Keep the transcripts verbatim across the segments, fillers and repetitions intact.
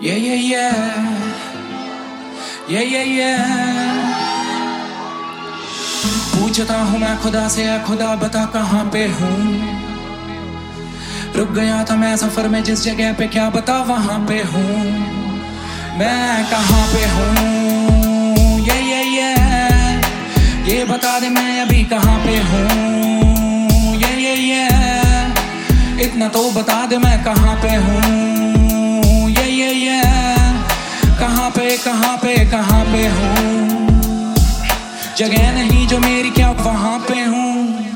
Yeah, yeah, yeah. Yeah, yeah, yeah. पूछता हूँ मैं खुदा से, या खुदा बता कहाँ पे हूँ। रुक गया था मैं सफर में जिस जगह पे, क्या बता वहाँ पे हूँ। मैं कहाँ पे हूँ। ये ये ये ये बता दे मैं अभी कहाँ पे हूँ। ये ये ये इतना तो बता दे मैं कहाँ पे हूँ। ये ये ये कहाँ पे कहाँ पे कहाँ पे हूँ। जगह नहीं जो मेरी, क्या वहाँ पे हूँ।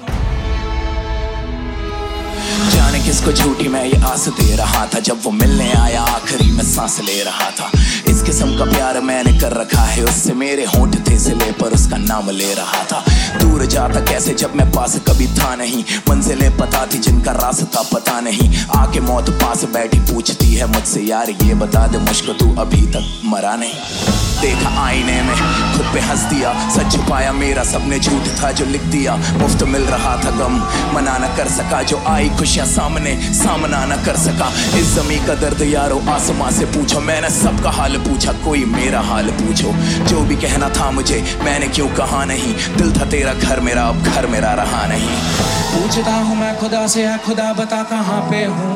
जाने किसको झूठी मैं ये आस दे रहा था, जब वो मिलने आया आखिरी में सांस ले रहा था। इस किस्म का प्यार मैंने कर रखा है उससे, मेरे होंठ थे सिले पर उसका नाम ले रहा था। दूर जाता कैसे जब मैं पास कभी था नहीं, मंजिलें पता थी जिनका रास्ता पता नहीं। आके मौत पास बैठी पूछती है मुझसे, यार ये बता दे मुझको तू अभी तक मरा नहीं। देखा आईने में खुद पे हंस दिया, सच छुपाया मेरा सबने झूठ था जो लिख दिया। मुफ्त मिल रहा था गम मना न कर सका, जो आई खुशियां सामने सामना न कर सका। इस ज़मीं का दर्द यारो आसमां से पूछो, मैंने सबका हाल पूछा कोई मेरा हाल पूछो। जो भी कहना था मुझे मैंने क्यों कहा नहीं, दिल था तेरा घर मेरा अब घर मेरा रहा नहीं। पूछता हूँ मैं खुदा से, या खुदा बता कहाँ पे हूँ।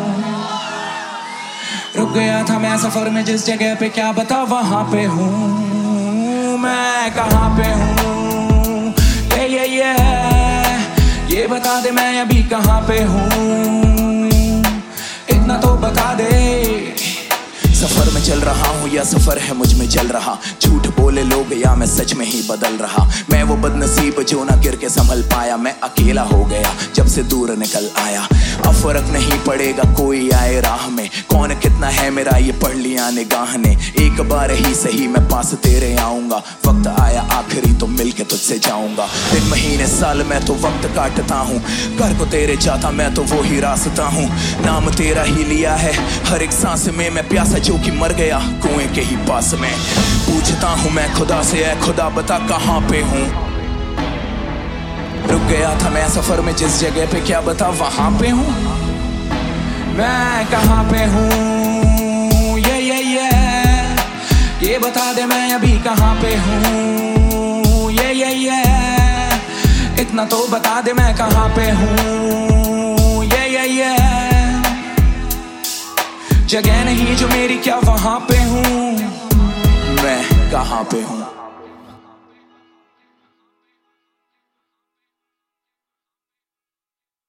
रुक गया था मैं सफर में जिस जगह पे, क्या बता वहाँ पे हूँ। मैं कहाँ पे हूँ। ये ये ये ये बता दे मैं अभी कहाँ पे हूँ। इतना तो बता दे। सफर में चल रहा हूँ या सफर है मुझ में चल रहा, झूठ बोले लोग या मैं सच में ही बदल रहा। मैं वो बदनसीब जो ना गिर के संभल पाया, मैं अकेला हो गया जब से दूर निकल आया। अब फर्क नहीं पड़ेगा कोई आए राह में, कौन कितना है मेरा ये पढ़ लिया निगाह ने। एक बार ही सही मैं पास तेरे आऊंगा, वक्त आया आखिरी तो मिल के तुझसे जाऊंगा। दिन महीने साल मैं तो वक्त काटता हूँ, घर को तेरे जाता मैं तो वो ही रास्ता हूँ। नाम तेरा ही लिया है हर एक सांस में, मैं प्यासा जो कि मर गया कुएं के ही पास में। पूछता हूँ मैं खुदा से, ऐ खुदा बता कहाँ पे हूँ। रुक गया था मैं सफर में जिस जगह पे, क्या बता वहाँ पे हूँ। मैं कहाँ पे हूँ। ये ये ये ये बता दे मैं अभी कहाँ पे हूँ। ये ये ये इतना तो बता दे मैं कहाँ पे हूँ। ये ये ये जगह नहीं जो मेरी, क्या वहाँ पे हूँ। मैं कहाँ पे हूँ।